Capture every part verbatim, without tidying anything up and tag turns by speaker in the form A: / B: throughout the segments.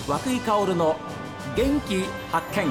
A: 涌井薫の元気発見。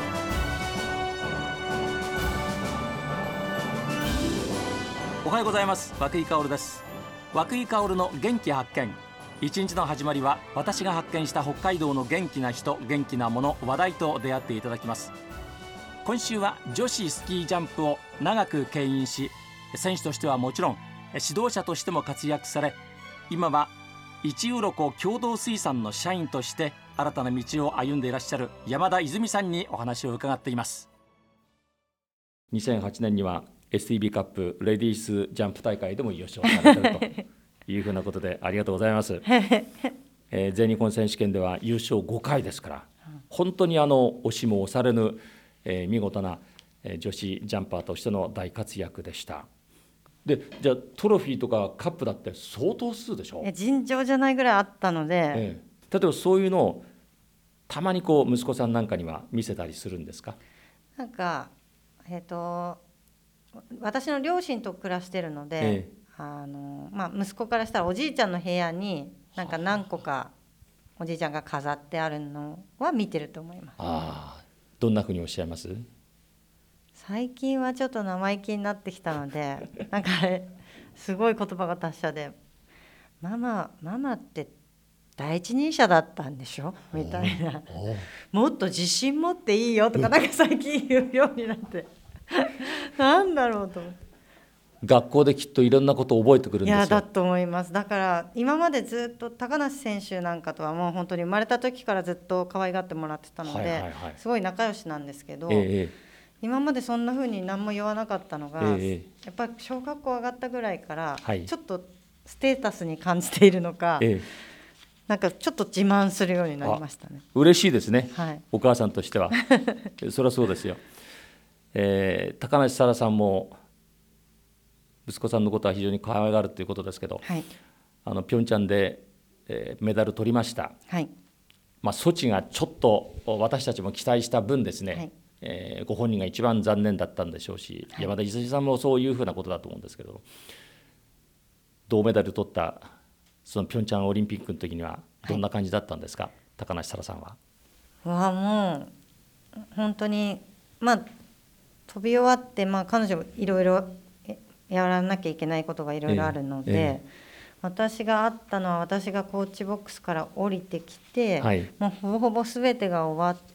A: おはようございます。涌井薫です。涌井薫の元気発見。一日の始まりは私が発見した北海道の元気な人、元気なもの、話題と出会っていただきます。今週は女子スキージャンプを長く牽引し、選手としてはもちろん指導者としても活躍され、今は一ウロコ共同水産の社員として新たな道を歩んでいらっしゃる山田泉さんにお話を伺っています。にせんはちねんには エスティービー カップレディースジャンプ大会でも優勝されているというふうなことでありがとうございます、えー、全日本選手権では優勝ごかいですから、本当にあの押しも押されぬ、えー、見事な、えー、女子ジャンパーとしての大活躍でした。でじゃあトロフィーとかカップだって相当数でしょ。
B: 尋常じゃないぐらいあったので、え
A: ええ、例えばそういうのをたまにこう息子さんなんかには見せたりするんですか。
B: なんか、えーと、私の両親と暮らしてるので、ええ、あのまあ、息子からしたらおじいちゃんの部屋になんか何個かおじいちゃんが飾ってあるのは見てると思います。
A: ああ、どんなふうにおっしゃいます？
B: 最近はちょっと生意気になってきたのでなんかすごい言葉が達者で、ママママって第一人者だったんでしょみたいな、もっと自信持っていいよとかなんか最近言うようになってなんだろうと思って。
A: 学校できっといろんなことを覚えてくるんですよ。
B: いやだと思います。だから今までずっと高梨選手なんかとはもう本当に生まれた時からずっと可愛がってもらってたので、はいはいはい、すごい仲良しなんですけど、ええ、今までそんな風に何も言わなかったのが、ええ、やっぱり小学校上がったぐらいからちょっとステータスに感じているのか、ええ、なんかちょっと自慢するようになりましたね。
A: 嬉しいですね、はい、お母さんとしてはそりゃそうですよ、えー、高梨沙羅さんも息子さんのことは非常に可愛がるということですけど、はい、あのピョンチャンで、えー、メダル取りました、はい、まあ、ソチがちょっと私たちも期待した分ですね、はい、えー、ご本人が一番残念だったんでしょうし、はい、山田泉さんもそういうふうなことだと思うんですけど、銅メダル取ったそのピョンチャンオリンピックの時にはどんな感じだったんですか、はい、高梨沙羅さんは。
B: わあ、もう本当に、まあ、飛び終わって、まあ、彼女いろいろやらなきゃいけないことがいろいろあるので、えーえー、私があったのは私がコーチボックスから降りてきて、はい、もうほぼほぼ全てが終わって、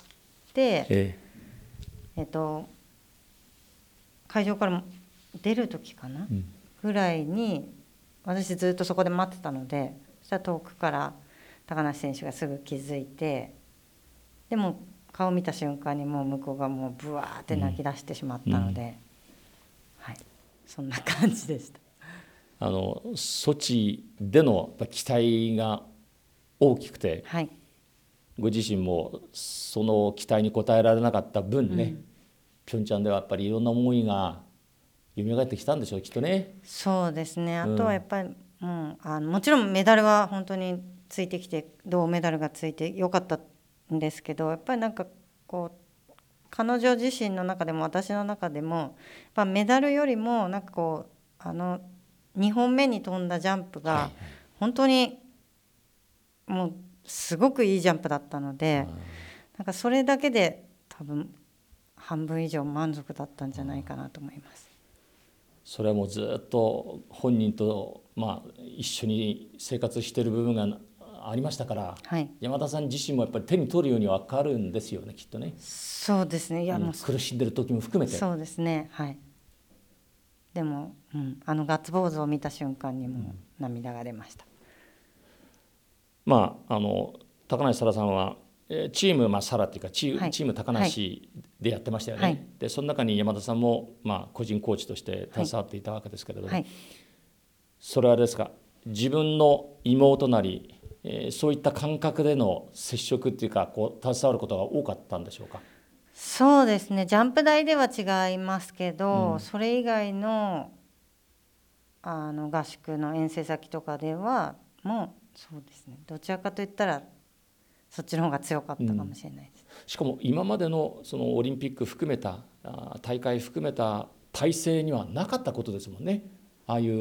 B: えーえー、と会場から出る時かな、うん、ぐらいに私ずっとそこで待ってたので、そしたら遠くから高梨選手がすぐ気づいて、でも顔見た瞬間にもう向こうがもうブワーって泣き出してしまったので、うんうん、はい、そんな感じでした。
A: あのソチでの期待が大きくて、はい、ご自身もその期待に応えられなかった分ね、うん、ピョンチャンではやっぱりいろんな思いが蘇ってきたんでしょう、きっとね。
B: そうですね。あとはやっぱり、うん、あのもちろんメダルは本当についてきて、銅メダルがついてよかったんですけど、やっぱりなんかこう彼女自身の中でも私の中でもやっぱメダルよりもなんかこうあのにほんめに飛んだジャンプが本当にもうすごくいいジャンプだったので、なんかそれだけで多分半分以上満足だったんじゃないかなと思います。
A: それはもうずっと本人と、まあ、一緒に生活している部分がありましたから、はい、山田さん自身もやっぱり手に取るように分かるんですよね、きっとね。
B: そうですね。いや、もう
A: 苦しんでる時も含めて。
B: そうですね、はい。でも、うん、あのガッツポーズを見た瞬間にも涙が出ました、うん、
A: まああの高梨沙羅さんはチーム、まあ、サラっていうかチーム、はい、チーム高梨でやってましたよね、はい、でその中に山田さんも、まあ、個人コーチとして携わっていたわけですけれども、はい、それはですか、自分の妹なり、えー、そういった感覚での接触っていうかこう携わることが多かったんでしょうか。
B: そうですね、ジャンプ台では違いますけど、うん、それ以外 の, あの合宿の遠征先とかではもうそうですね、どちらかといったらそっちの方が強かったかもしれないです、
A: うん、しかも今まで の, そのオリンピック含めた大会含めた体制にはなかったことですもんね。ああいう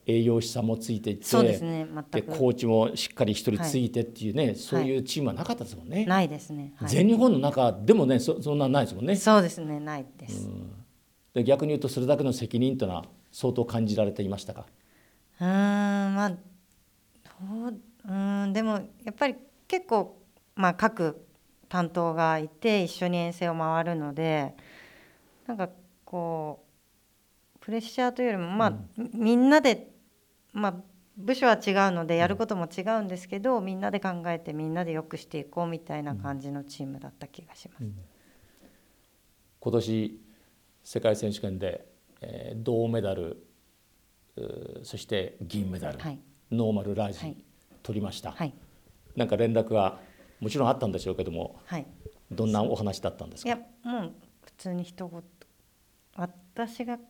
A: 栄養士さんもついていって、
B: そうですね、全く
A: でコーチもしっかり一人ついてっていうね、はい、そういうチームはなかったですもんね。
B: ないですね、
A: はい、全日本の中でもね そ, そんなないですもんね。
B: そうですね、ないです。
A: うん、で逆に言うとそれだけの責任というのは相当感じられていましたか？
B: うーんまあどううんでもやっぱり結構、まあ、各担当がいて一緒に遠征を回るので、なんかこうプレッシャーというよりも、まあうん、みんなで、まあ、部署は違うのでやることも違うんですけど、うん、みんなで考えてみんなで良くしていこうみたいな感じのチームだった気がします。うんうん、
A: 今年世界選手権で、えー、銅メダルそして銀メダル、はい、ノーマルラージ、はい、取りました。はい、なんか連絡はもちろんあったんでしょうけども、はい、どんなお話だったんですか？
B: いやもう普通に一言私が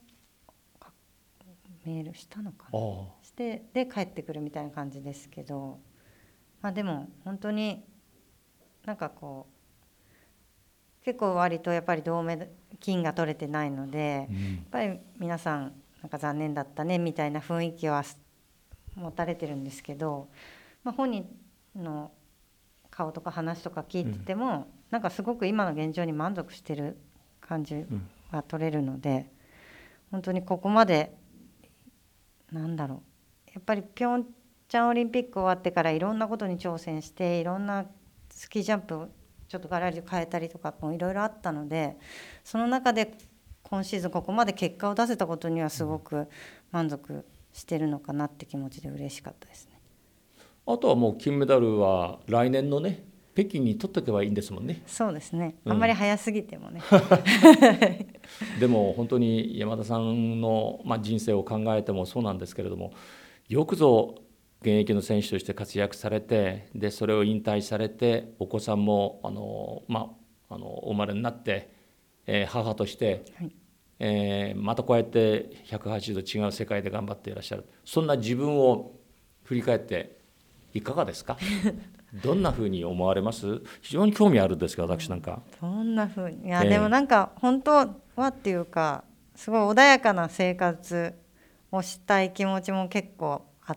B: メールしたのかなしてで帰ってくるみたいな感じですけど、まあ、でも本当になんかこう結構割とやっぱり銅メダル金が取れてないので、うん、やっぱり皆さんなんか残念だったねみたいな雰囲気は持たれてるんですけど、まあ、本人の顔とか話とか聞いてても、うん、なんかすごく今の現状に満足してる感じが取れるので、うん、本当にここまでなんだろうやっぱりピョンチャンオリンピック終わってからいろんなことに挑戦していろんなスキージャンプをちょっとガラリ変えたりとかもいろいろあったので、その中で今シーズンここまで結果を出せたことにはすごく満足してるのかなって気持ちで嬉しかったですね。
A: あとはもう金メダルは来年のね北京に取っておけばいいんですもんね。
B: そうですね、あんまり早すぎてもね、
A: うん、でも本当に山田さんの、まあ、人生を考えてもそうなんですけれども、よくぞ現役の選手として活躍されて、でそれを引退されてお子さんもあの、まあ、あのお生まれになって、えー、母として、はいえー、またこうやってひゃくはちじゅうど違う世界で頑張っていらっしゃる、そんな自分を振り返っていかがですか？どんなふうに思われます？非常に興味あるんですけど私なんか。
B: どんなふうにいや、えー、でもなんか本当はっていうかすごい穏やかな生活をしたい気持ちも結構あって、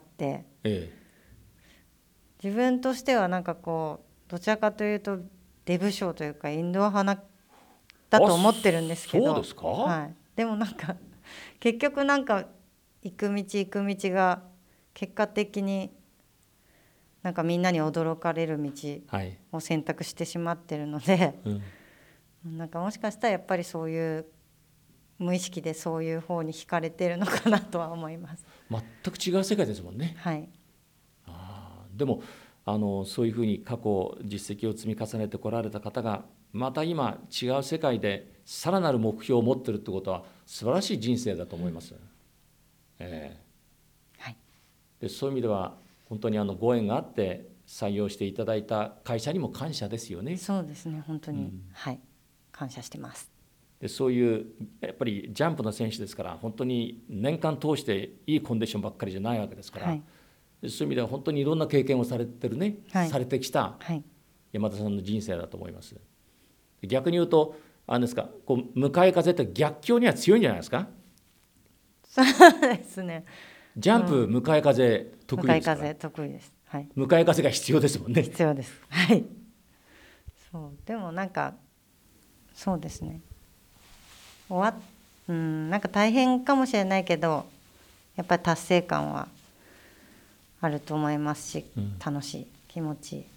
B: えー、自分としてはなんかこうどちらかというとデブ症というかインドア派なだと思ってるんですけど、
A: そうですか？
B: はい、でもなんか結局なんか行く道行く道が結果的になんかみんなに驚かれる道を選択してしまってるので、はいうん、なんかもしかしたらやっぱりそういう無意識でそういう方に惹かれてるのかなとは思います。
A: 全く違う世界ですもんね。
B: はい、
A: あでもあのそういうふうに過去実績を積み重ねてこられた方がまた今違う世界でさらなる目標を持ってるってことは素晴らしい人生だと思います、うんえーはい、でそういう意味では本当にあのご縁があって採用していただいた会社にも感謝ですよね。
B: そうですね本当に、うん、はい感謝してます。
A: でそういうやっぱりジャンプの選手ですから本当に年間通していいコンディションばっかりじゃないわけですから、はい、そういう意味では本当にいろんな経験をされてるね、はい、されてきた山田さんの人生だと思います。逆に言うとあれですかこう向かい風って逆境には強いんじゃないですか？
B: そうですね。
A: ジャンプ、うん、向かい風得意ですから。
B: 向かい風得意です。はい。
A: 向かい風が必要ですもんね。
B: 必要です。はい。そうでもなんかそうですね。終わっうんなんか大変かもしれないけどやっぱり達成感はあると思いますし、うん、楽しい気持ちいい。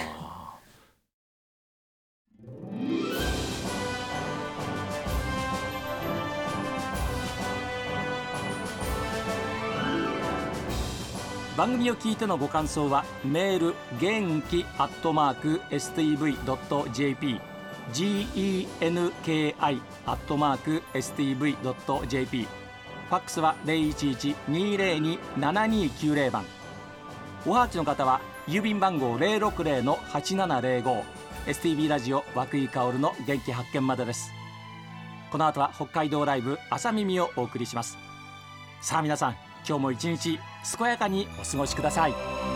A: 番組を聞いてのご感想はメール元気アットマーク エスティーブイドットジェーピー genki アットマーク エスティーブイドットジェーピー ファックスは ゼロいちいち にゼロに ななにきゅうゼロ 番、おはがきの方は郵便番号 ゼロろくゼロのはちななゼロご エスティービー ラジオ和久井薫の元気発見までです。この後は北海道ライブ朝耳をお送りします。さあ皆さん今日も一日健やかにお過ごしください。